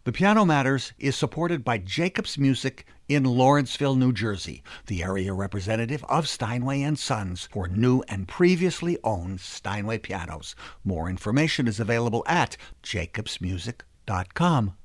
The Piano Matters is supported by Jacobs Music in Lawrenceville, New Jersey, the area representative of Steinway & Sons for new and previously owned Steinway pianos. More information is available at jacobsmusic.com.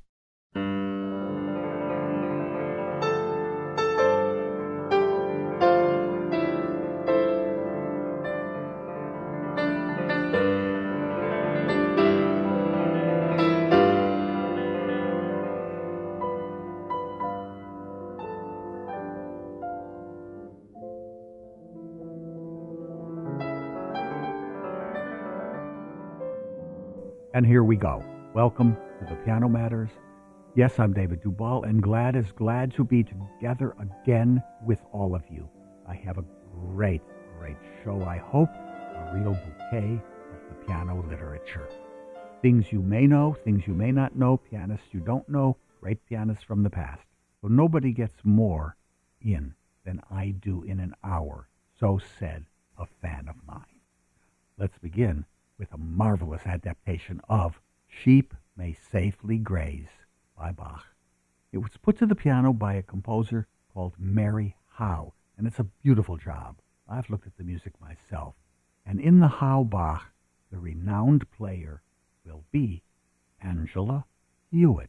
And here we go. Welcome to the Piano Matters. Yes, I'm David Duvall, and glad to be together again with all of you. I have a great show, I hope, a real bouquet of the piano literature. Things you may know, things you may not know, pianists you don't know, great pianists from the past. So nobody gets more in than I do in an hour, so said a fan of mine. Let's begin with a marvelous adaptation of Sheep May Safely Graze by Bach. It was put to the piano by a composer called Mary Howe, and it's a beautiful job. I've looked at the music myself. And in the Howe Bach, the renowned player will be Angela Hewitt.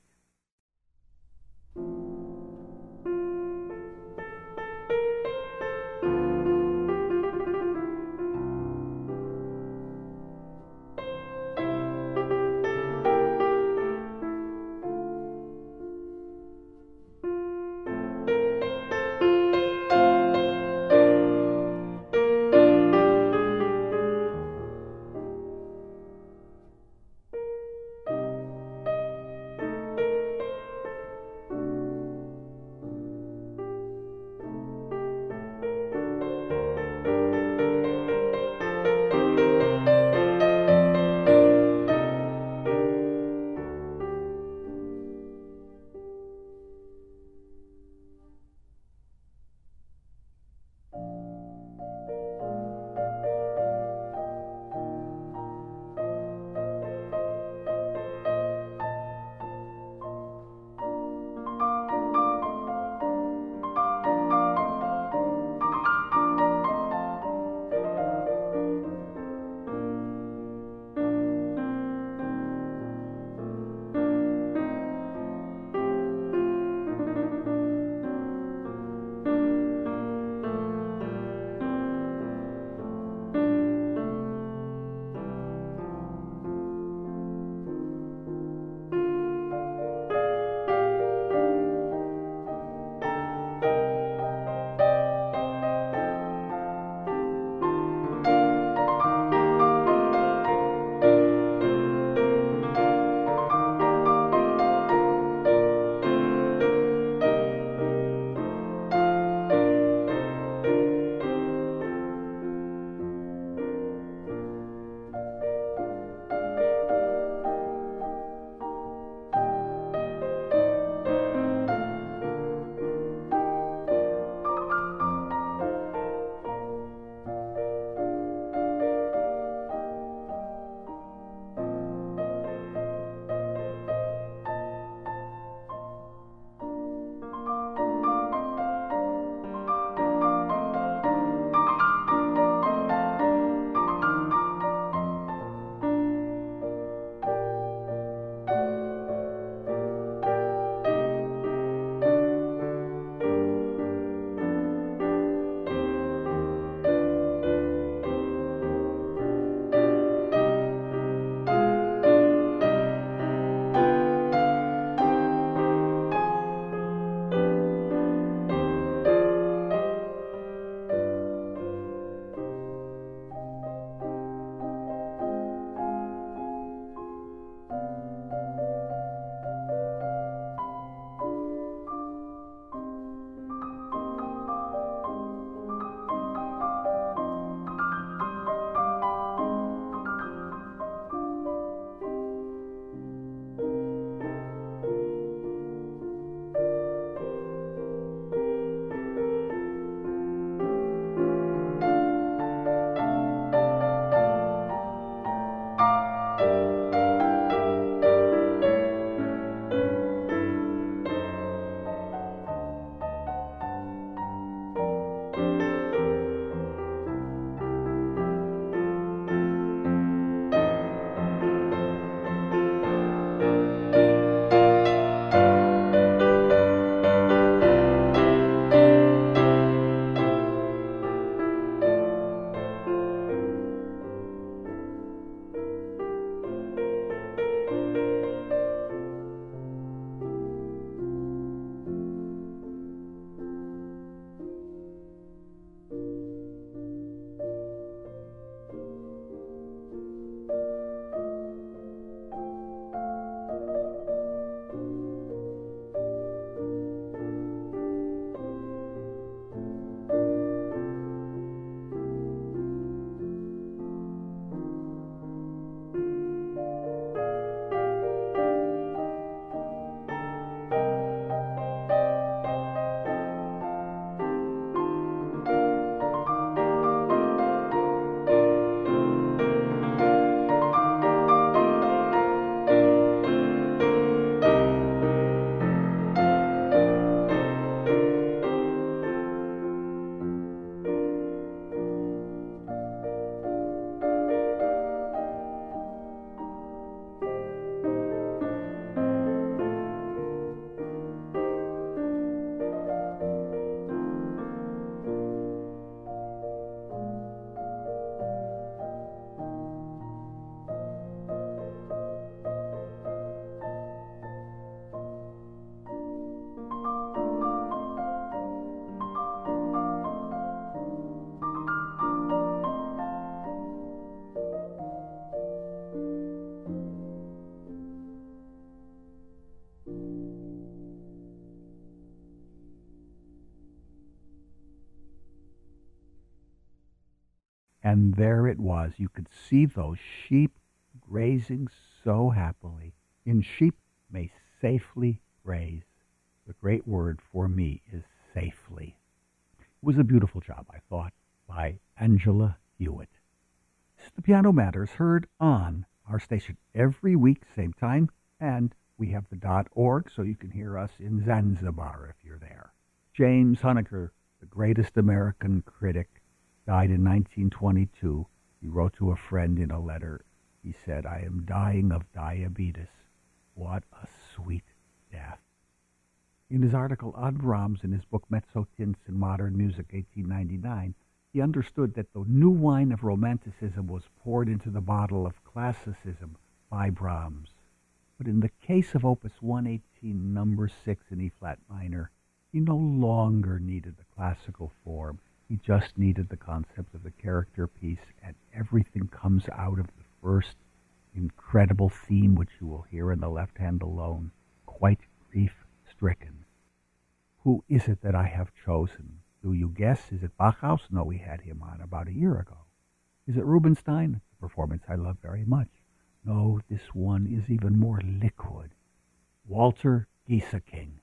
And there it was. You could see those sheep grazing so happily. In sheep may safely graze. The great word for me is safely. It was a beautiful job, I thought, by Angela Hewitt. This is the Piano Matters, heard on our station every week, same time, and we have the .org, so you can hear us in Zanzibar if you're there. James Huneker, the greatest American critic, died in 1922. He wrote to a friend in a letter. He said, "I am dying of diabetes." What a sweet death. In his article on Brahms in his book Mezzo Tints in Modern Music, 1899, he understood that the new wine of Romanticism was poured into the bottle of Classicism by Brahms. But in the case of Opus 118, number 6 in E-flat minor, he no longer needed the classical form. He just needed the concept of the character piece, and everything comes out of the first incredible theme, which you will hear in the left hand alone, quite grief-stricken. Who is it that I have chosen? Do you guess? Is it Bachhaus? No, we had him on about a year ago. Is it Rubinstein? It's a performance I love very much. No, this one is even more liquid. Walter Gieseking.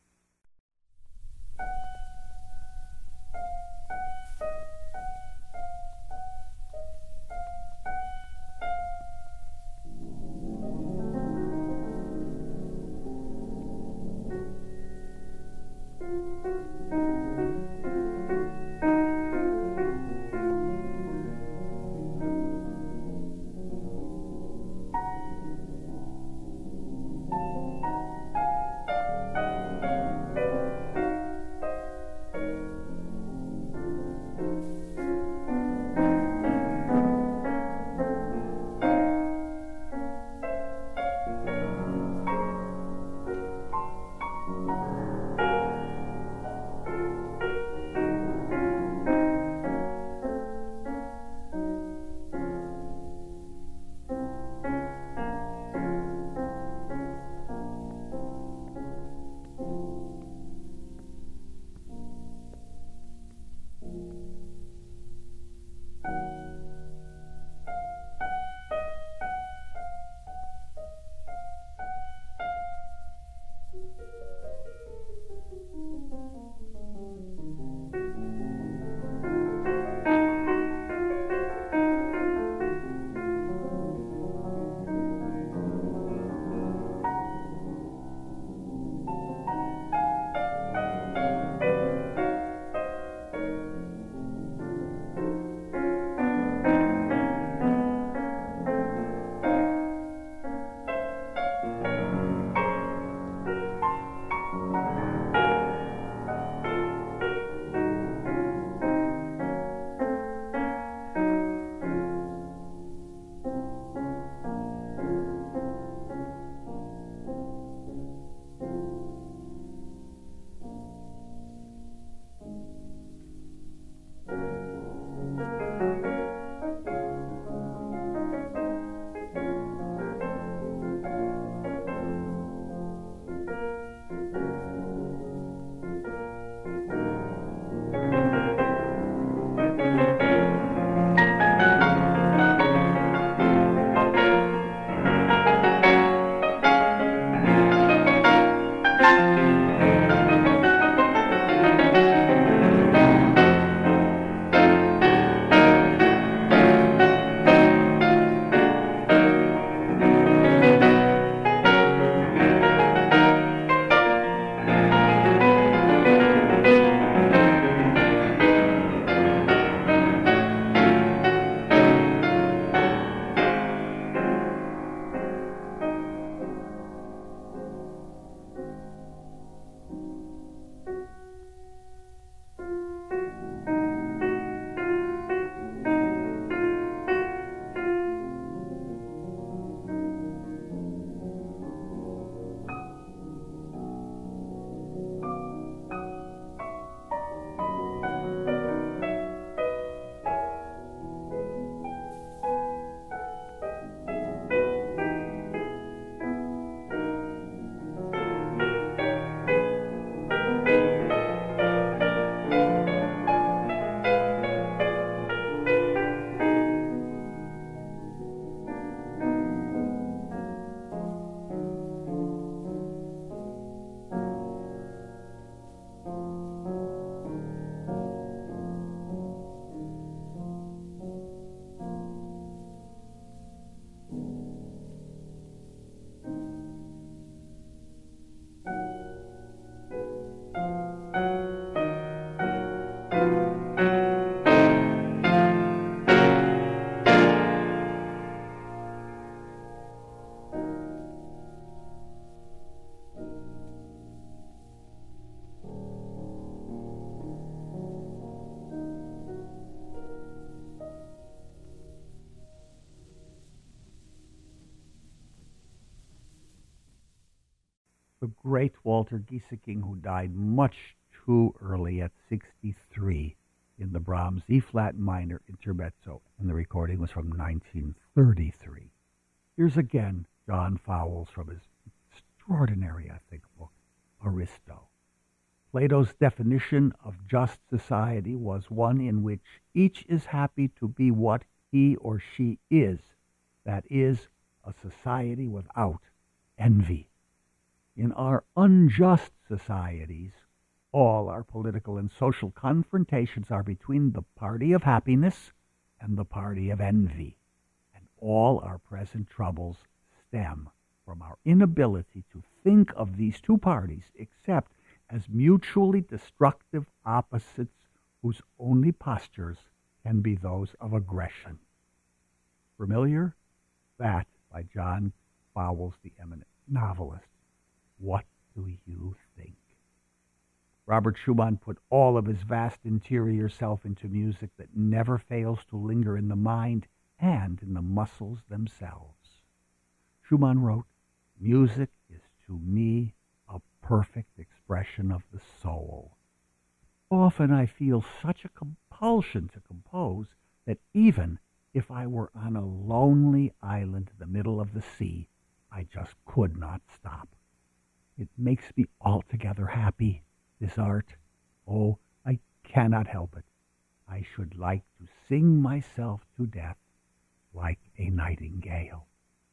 great Walter Gieseking, who died much too early at 63 in the Brahms E-flat minor intermezzo, and the recording was from 1933. Here's again John Fowles from his extraordinary, I think, book, Aristo. Plato's definition of just society was one in which each is happy to be what he or she is. That is, a society without envy. In our unjust societies, all our political and social confrontations are between the party of happiness and the party of envy. And all our present troubles stem from our inability to think of these two parties except as mutually destructive opposites whose only postures can be those of aggression. Familiar? That by John Fowles, the eminent novelist. What do you think? Robert Schumann put all of his vast interior self into music that never fails to linger in the mind and in the muscles themselves. Schumann wrote, "Music is to me a perfect expression of the soul. Often I feel such a compulsion to compose that even if I were on a lonely island in the middle of the sea, I just could not stop. It makes me altogether happy, this art. Oh, I cannot help it. I should like to sing myself to death like a nightingale."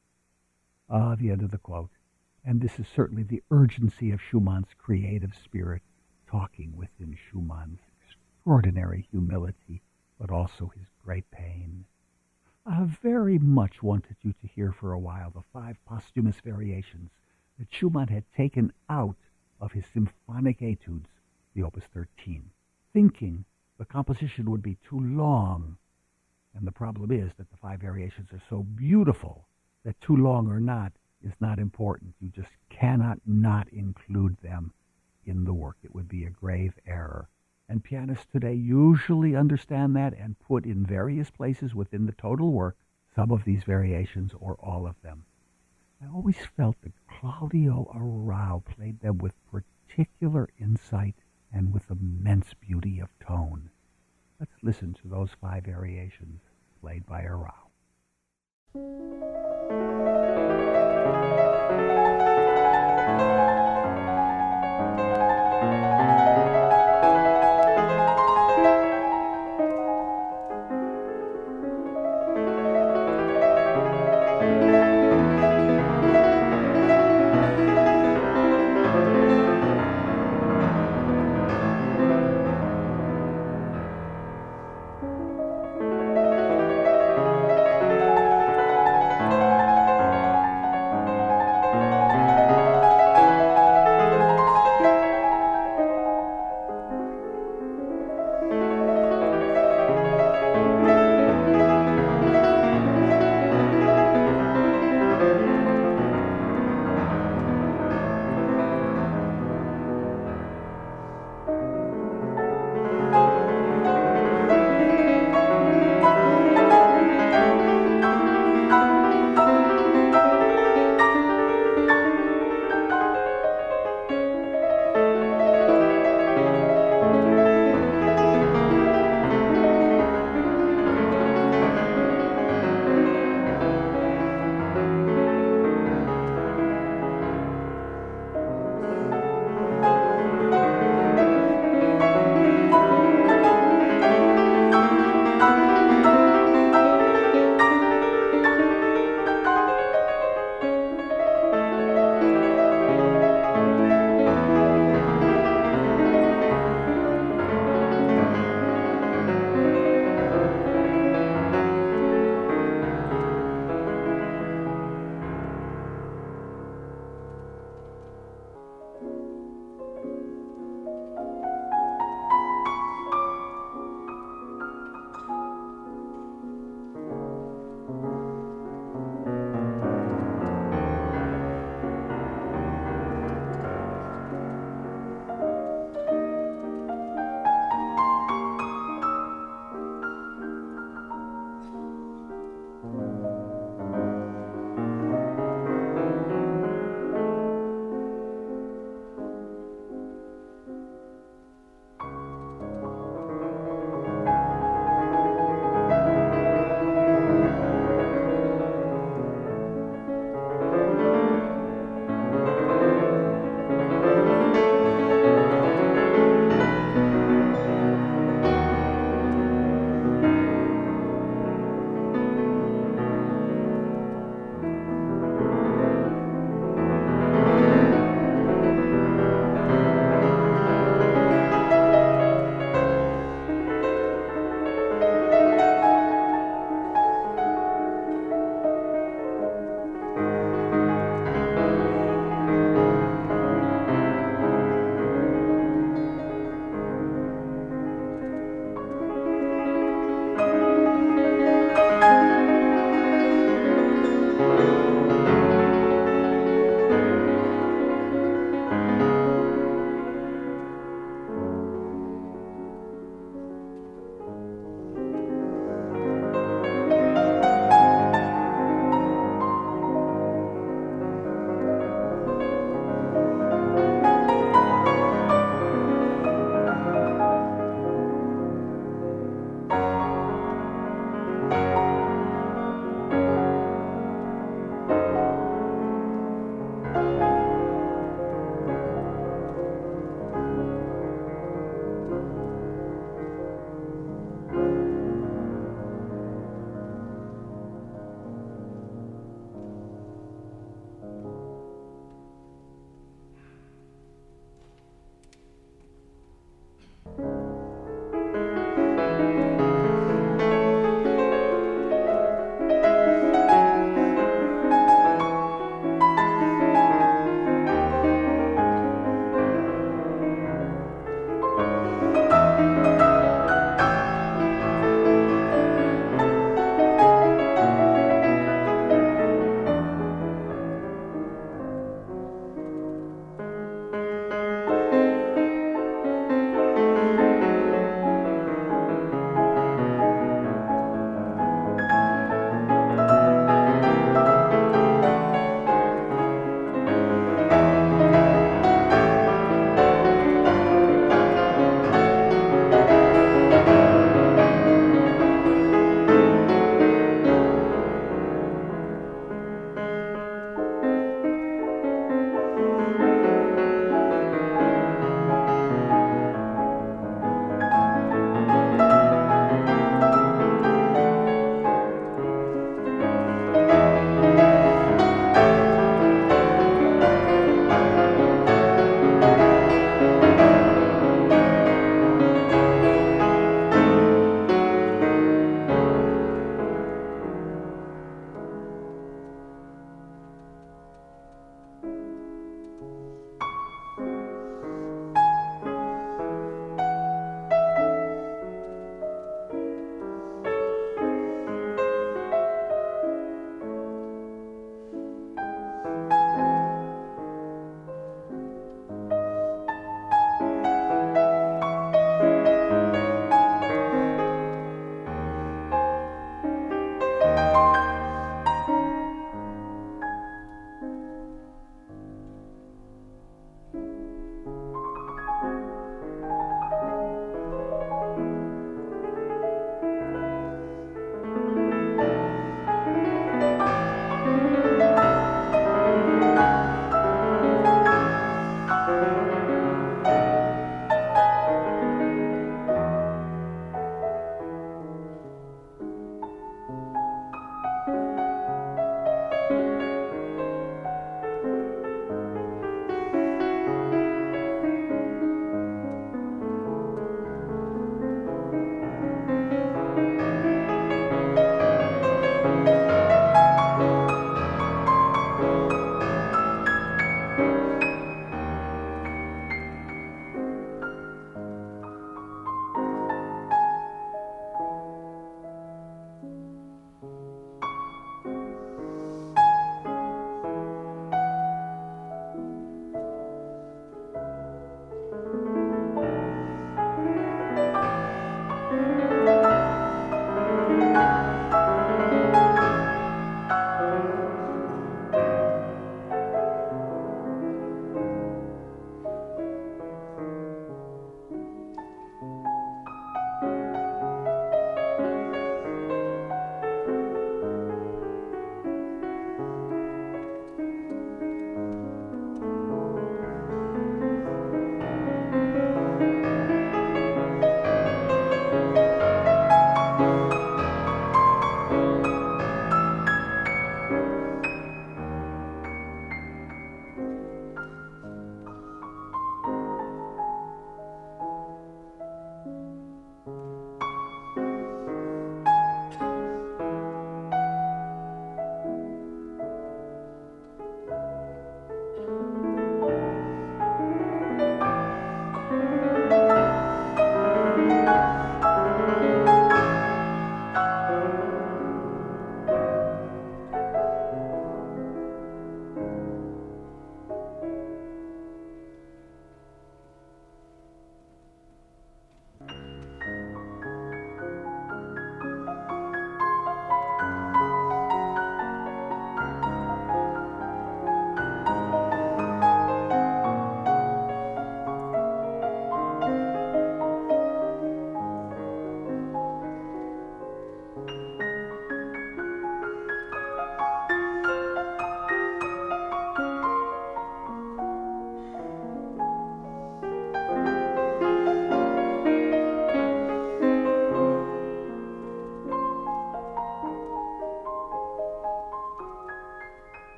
The end of the quote. And this is certainly the urgency of Schumann's creative spirit talking within Schumann's extraordinary humility, but also his great pain. I very much wanted you to hear for a while the 5 posthumous variations that Schumann had taken out of his symphonic etudes, the Opus 13, thinking the composition would be too long. And the problem is that the 5 variations are so beautiful that too long or not is not important. You just cannot not include them in the work. It would be a grave error. And pianists today usually understand that and put in various places within the total work some of these variations or all of them. I always felt that Claudio Arrau played them with particular insight and with immense beauty of tone. Let's listen to those 5 variations played by Arrau.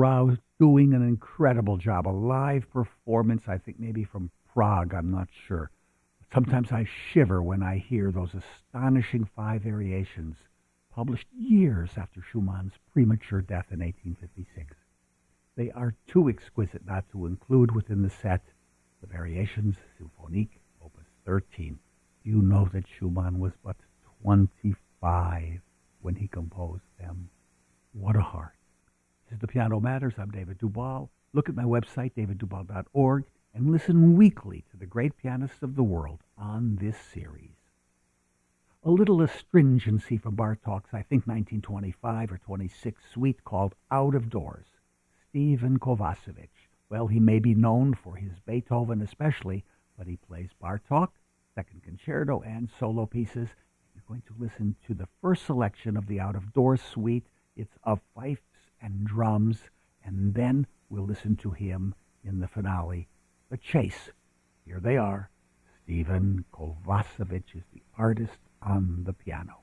Strauss doing an incredible job. A live performance, I think maybe from Prague, I'm not sure. Sometimes I shiver when I hear those astonishing 5 variations published years after Schumann's premature death in 1856. They are too exquisite not to include within the set the Variations Symphonique, Opus 13. Do you know that Schumann was but 25 when he composed them? What a heart. This is The Piano Matters. I'm David Duvall. Look at my website, davidduvall.org, and listen weekly to the great pianists of the world on this series. A little astringency from Bartók's, I think, 1925 or 26 suite called Out of Doors. Stephen Kovacevic. Well, he may be known for his Beethoven especially, but he plays Bartók, Second Concerto, and solo pieces. You're going to listen to the first selection of the Out of Doors suite. It's of fifes and drums, and then we'll listen to him in the finale, The Chase. Here they are. Stephen Kovacevic is the artist on the piano.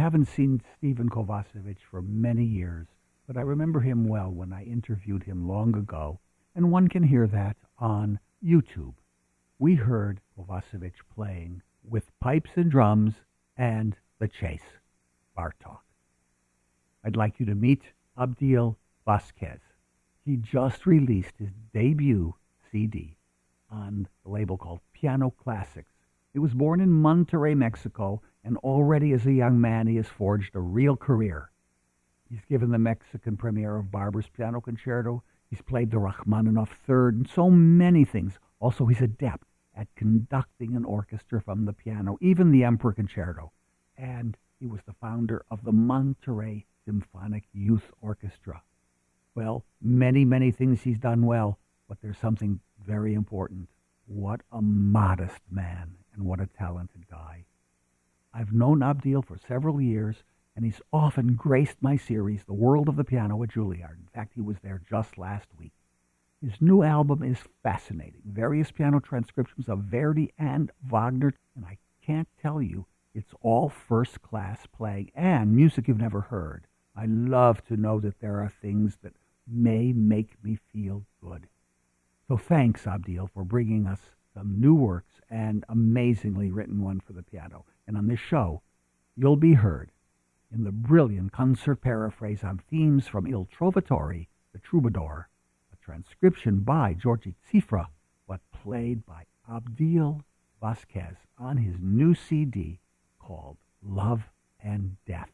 haven't seen Stephen Kovacevic for many years, but I remember him well when I interviewed him long ago, and one can hear that on YouTube. We heard Kovacevic playing with pipes and drums and the Chase, Bartok. I'd like you to meet Abdiel Vasquez. He just released his debut CD on the label called Piano Classics. He was born in Monterrey, Mexico, and already as a young man he has forged a real career. He's given the Mexican premiere of Barber's Piano Concerto. He's played the Rachmaninoff Third and so many things. Also, he's adept at conducting an orchestra from the piano, even the Emperor Concerto. And he was the founder of the Monterrey Symphonic Youth Orchestra. Well, many, many things he's done well, but there's something very important. What a modest man, and what a talented guy. I've known Abdiel for several years, and he's often graced my series, The World of the Piano at Juilliard. In fact, he was there just last week. His new album is fascinating. Various piano transcriptions of Verdi and Wagner, and I can't tell you, it's all first-class playing and music you've never heard. I love to know that there are things that may make me feel good. So thanks, Abdiel, for bringing us some new works and amazingly written one for the piano. And on this show, you'll be heard in the brilliant concert paraphrase on themes from Il Trovatore, the Troubadour, a transcription by Georgi Cifra, but played by Abdiel Vasquez on his new CD called Love and Death.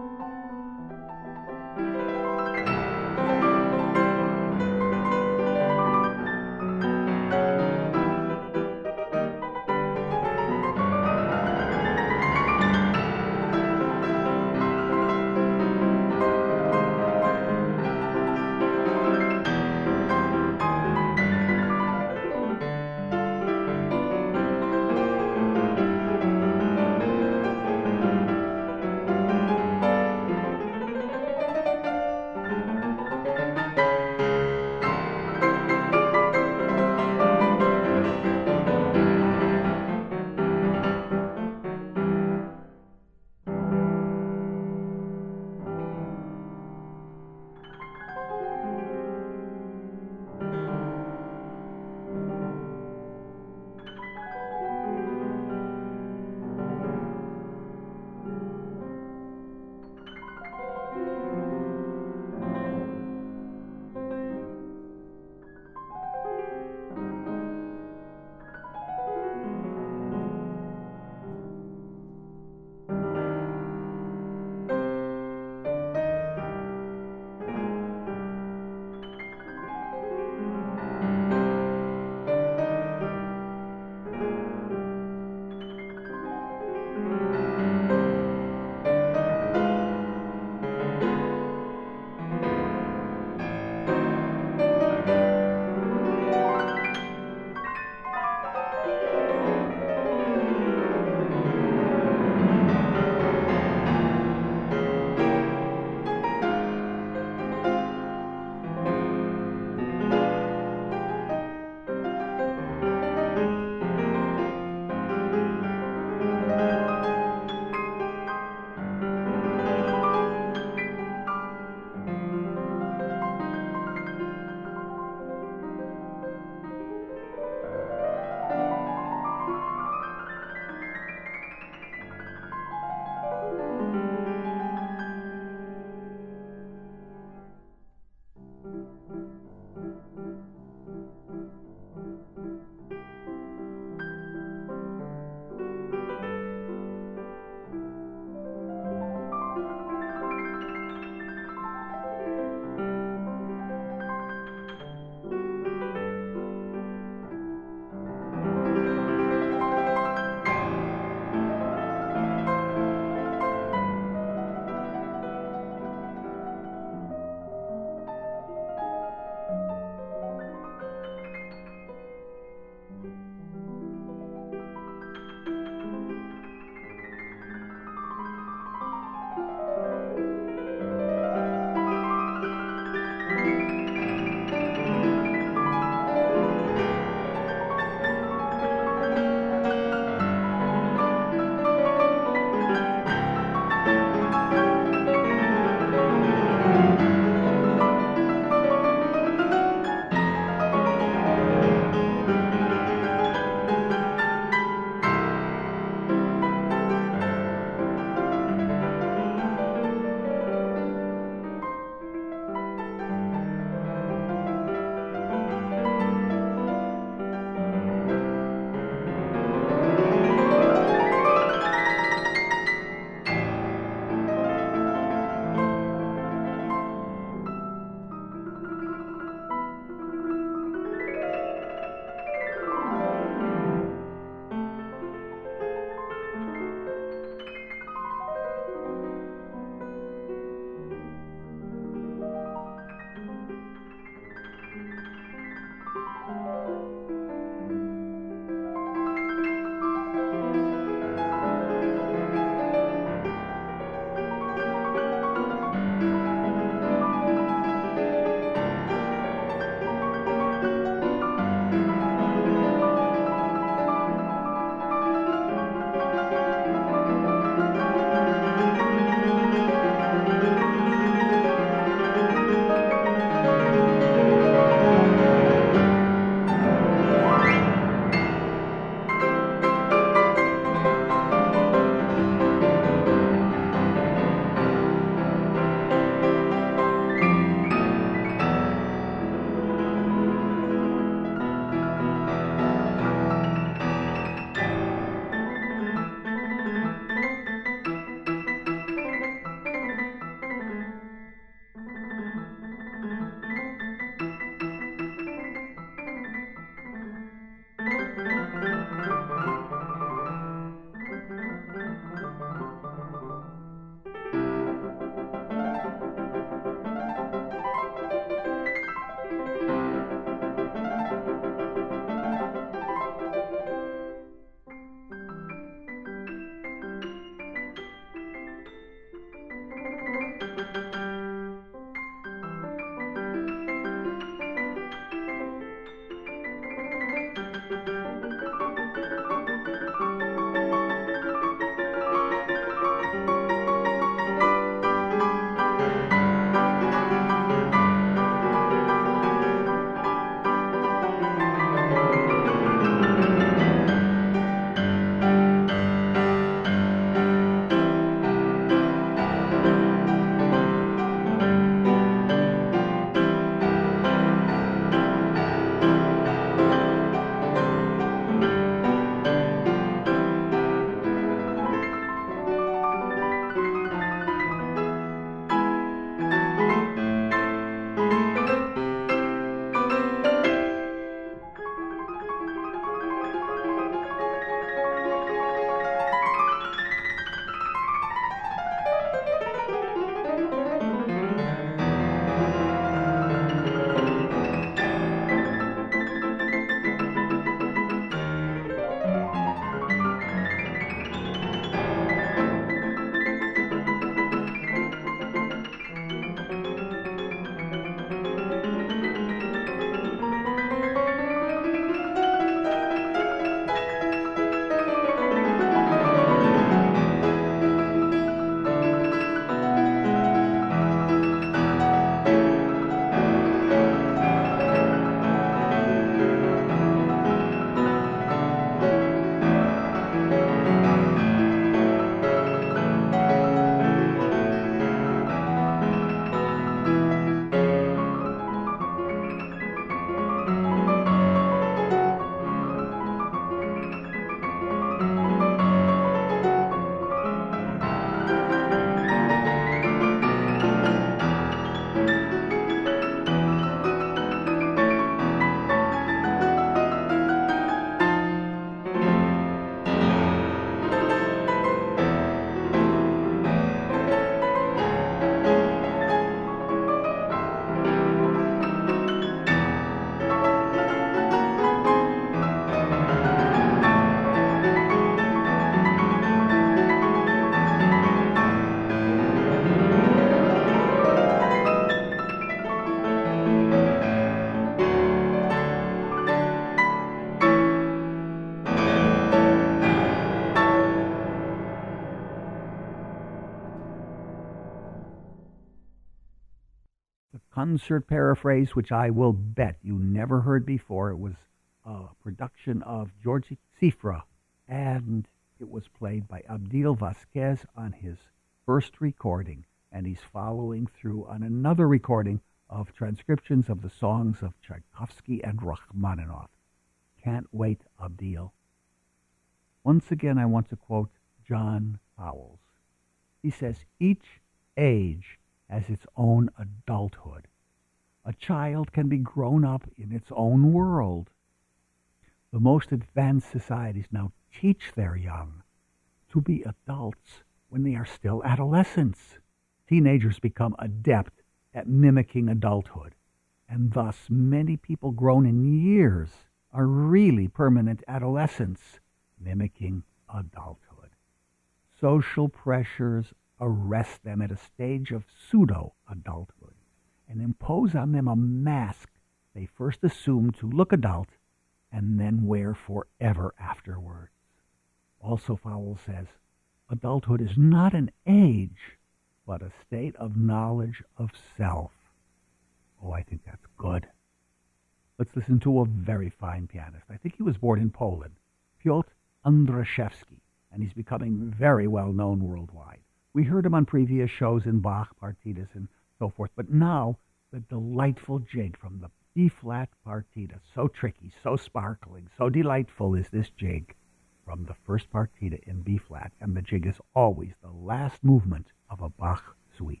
concert paraphrase, which I will bet you never heard before. It was a production of Georgi Cifra, and it was played by Abdil Vasquez on his first recording, and he's following through on another recording of transcriptions of the songs of Tchaikovsky and Rachmaninoff. Can't wait, Abdil. Once again, I want to quote John Fowles. He says, each age has its own adulthood. A child can be grown up in its own world. The most advanced societies now teach their young to be adults when they are still adolescents. Teenagers become adept at mimicking adulthood, and thus many people grown in years are really permanent adolescents mimicking adulthood. Social pressures arrest them at a stage of pseudo-adulthood and impose on them a mask they first assume to look adult and then wear forever afterwards. Also, Fowles says, adulthood is not an age, but a state of knowledge of self. Oh, I think that's good. Let's listen to a very fine pianist. I think he was born in Poland, Piotr Andrzejewski, and he's becoming very well known worldwide. We heard him on previous shows in Bach, Partitas, and so forth, but now the delightful jig from the B-flat Partita, so tricky, so sparkling, so delightful is this jig from the first Partita in B-flat, and the jig is always the last movement of a Bach suite.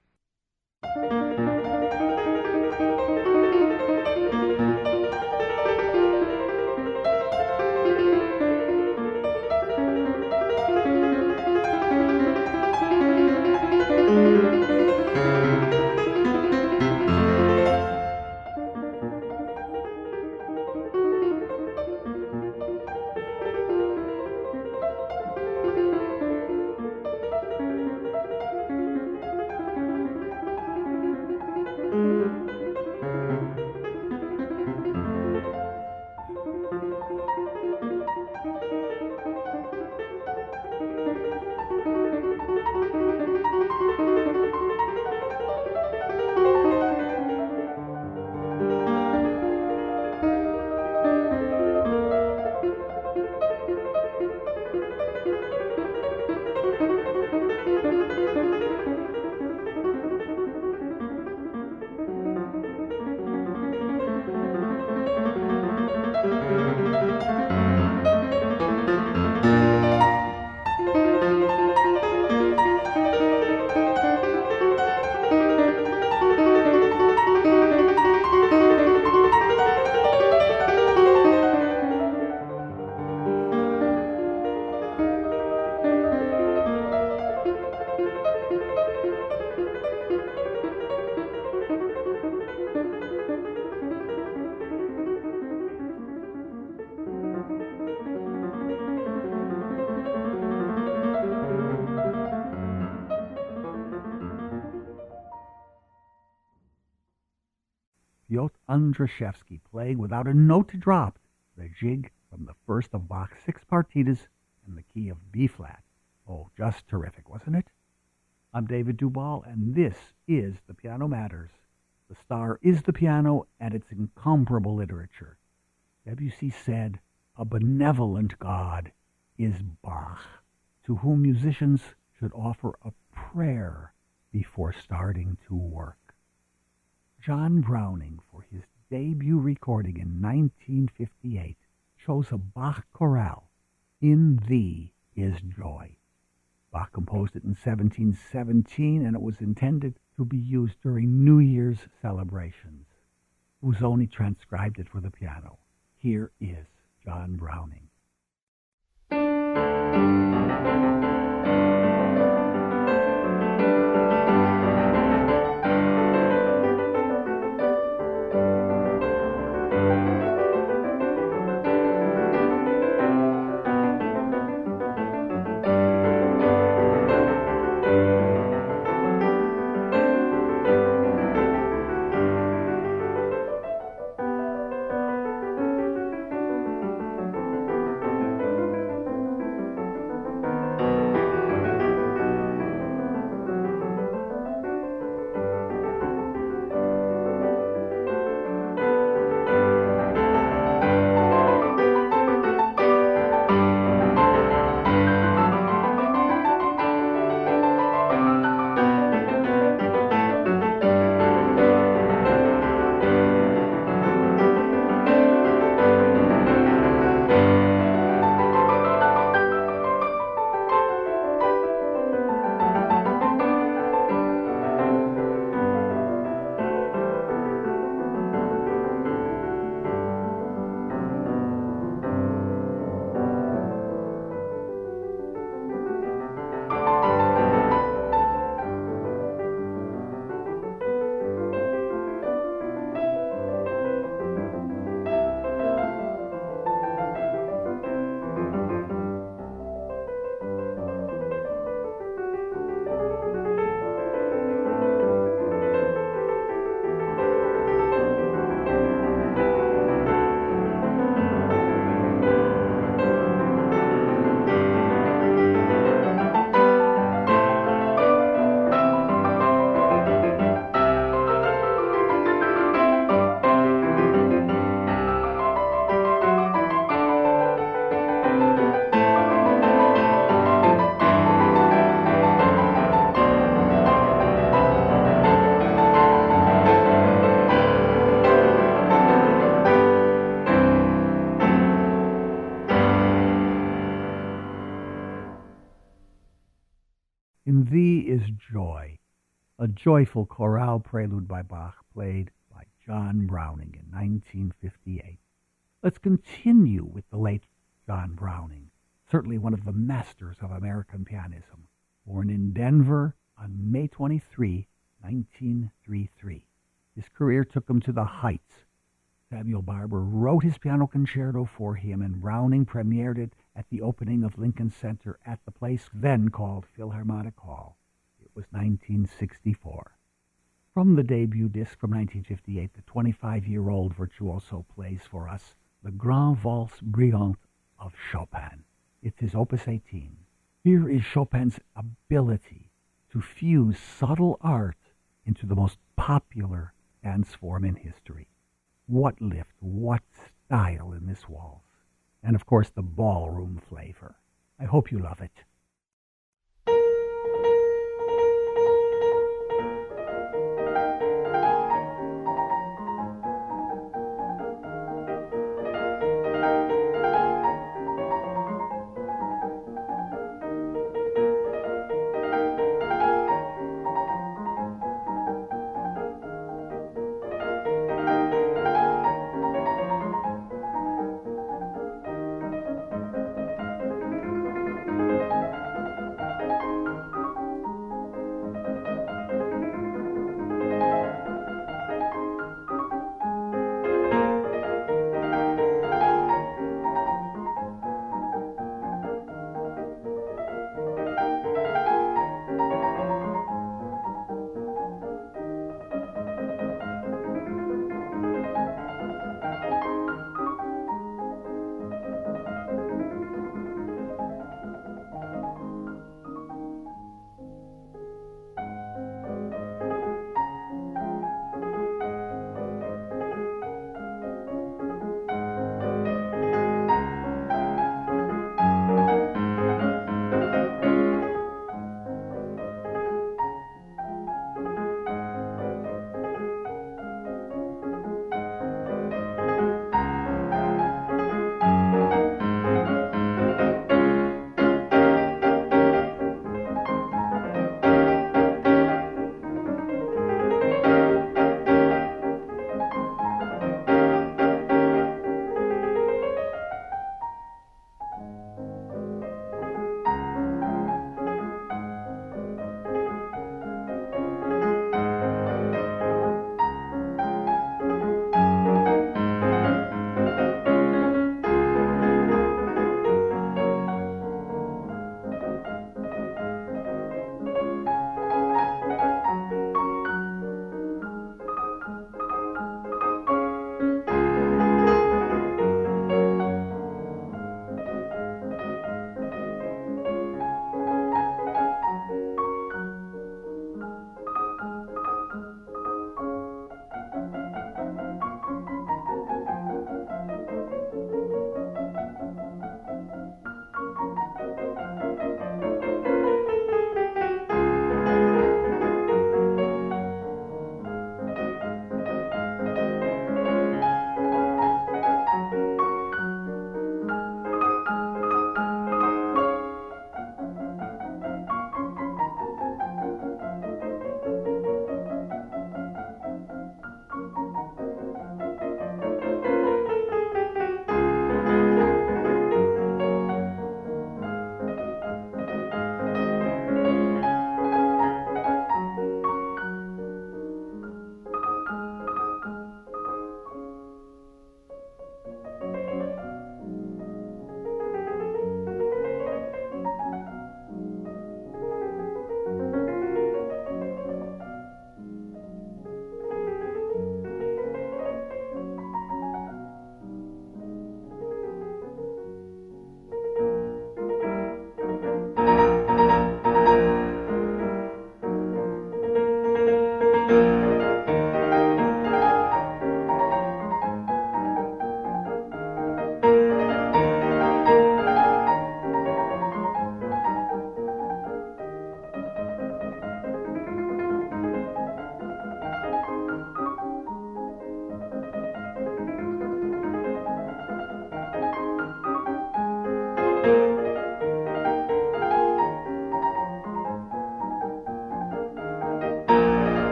Piotr Andrzejewski playing without a note to drop the jig from the first of Bach's 6 partitas in the key of B-flat. Oh, just terrific, wasn't it? I'm David Duvall, and this is The Piano Matters. The star is the piano and its incomparable literature. Debussy said, a benevolent God is Bach, to whom musicians should offer a prayer before starting to work. John Browning, for his debut recording in 1958, chose a Bach chorale, In Thee is Joy. Bach composed it in 1717, and it was intended to be used during New Year's celebrations. Busoni transcribed it for the piano. Here is John Browning. In Thee is Joy, a joyful chorale prelude by Bach, played by John Browning in 1958. Let's continue with the late John Browning, certainly one of the masters of American pianism. Born in Denver on May 23, 1933. His career took him to the heights. Samuel Barber wrote his piano concerto for him, and Browning premiered it at the opening of Lincoln Center at the place then called Philharmonic Hall. It was 1964. From the debut disc from 1958, the 25-year-old virtuoso plays for us the Grande Valse Brillante of Chopin. It's his Opus 18. Here is Chopin's ability to fuse subtle art into the most popular dance form in history. What lift, what style in this waltz. And of course the ballroom flavor. I hope you love it.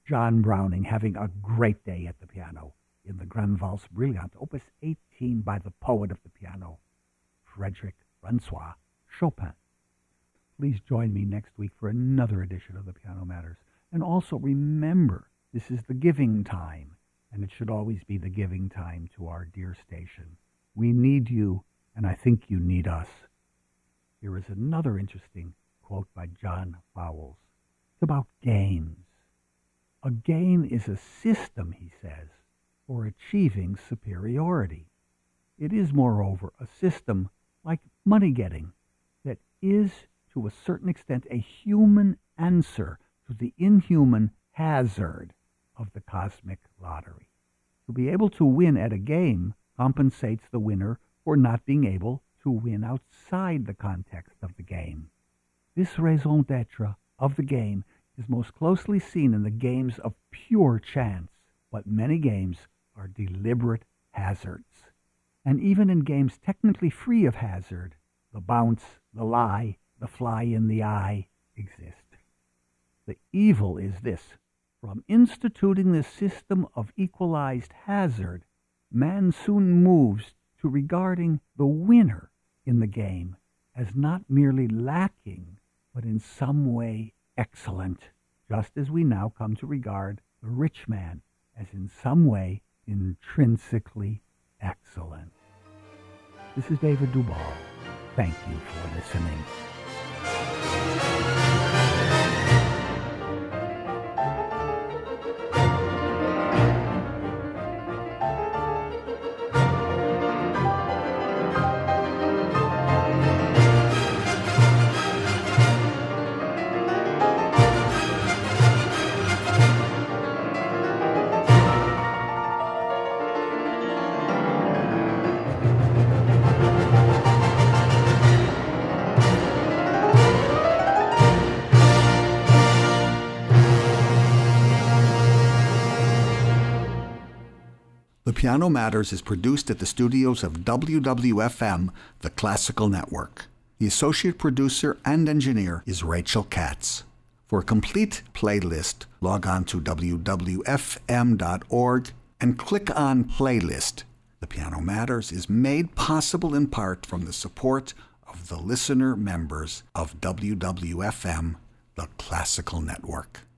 John Browning having a great day at the piano in the Grande Valse Brillante, Opus 18 by the poet of the piano, Frédéric Francois Chopin. Please join me next week for another edition of the Piano Matters. And also remember, this is the giving time, and it should always be the giving time to our dear station. We need you, and I think you need us. Here is another interesting quote by John Fowles. It's about games. A game is a system, he says, for achieving superiority. It is, moreover, a system like money getting that is, to a certain extent, a human answer to the inhuman hazard of the cosmic lottery. To be able to win at a game compensates the winner for not being able to win outside the context of the game. This raison d'etre of the game is most closely seen in the games of pure chance, but many games are deliberate hazards. And even in games technically free of hazard, the bounce, the lie, the fly in the eye exist. The evil is this: from instituting this system of equalized hazard, man soon moves to regarding the winner in the game as not merely lacking, but in some way excellent, just as we now come to regard the rich man as in some way intrinsically excellent. This is David Duvall. Thank you for listening. Piano Matters is produced at the studios of WWFM, the Classical Network. The associate producer and engineer is Rachel Katz. For a complete playlist, log on to wwfm.org and click on Playlist. The Piano Matters is made possible in part from the support of the listener members of WWFM, the Classical Network.